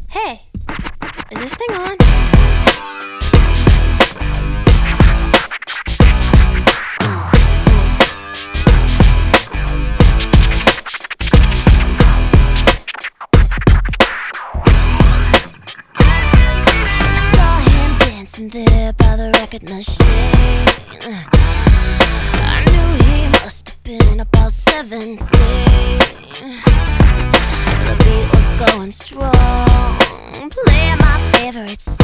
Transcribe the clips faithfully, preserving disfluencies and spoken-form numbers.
Hey, is this thing on? I saw him dancing there by the record machine. I knew he must have been about seventeen. The beat was going strong, playing my favorite song.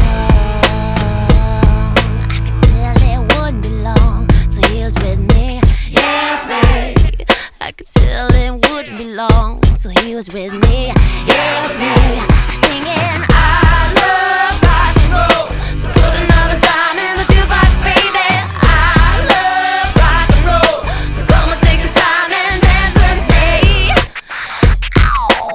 I could tell it wouldn't be long till he was with me, yeah, with me. I could tell it wouldn't be long till he was with me, yeah, with me. Singing, I love rock and roll, so put another dime in the jukebox, baby. I love rock and roll, so come and take the time and dance with me. Ow.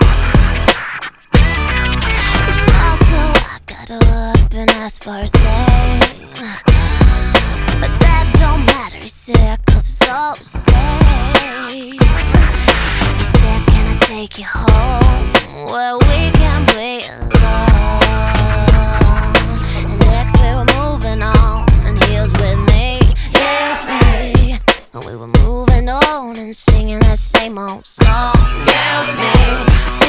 He smiled, so I got up and asked for his name, but that don't matter, he said, cause it's all the same. He said, can I take you home where we can play alone? And next we were moving on, and he was with me, yeah, with me. And we were moving on and singing that same old song, yeah, with me.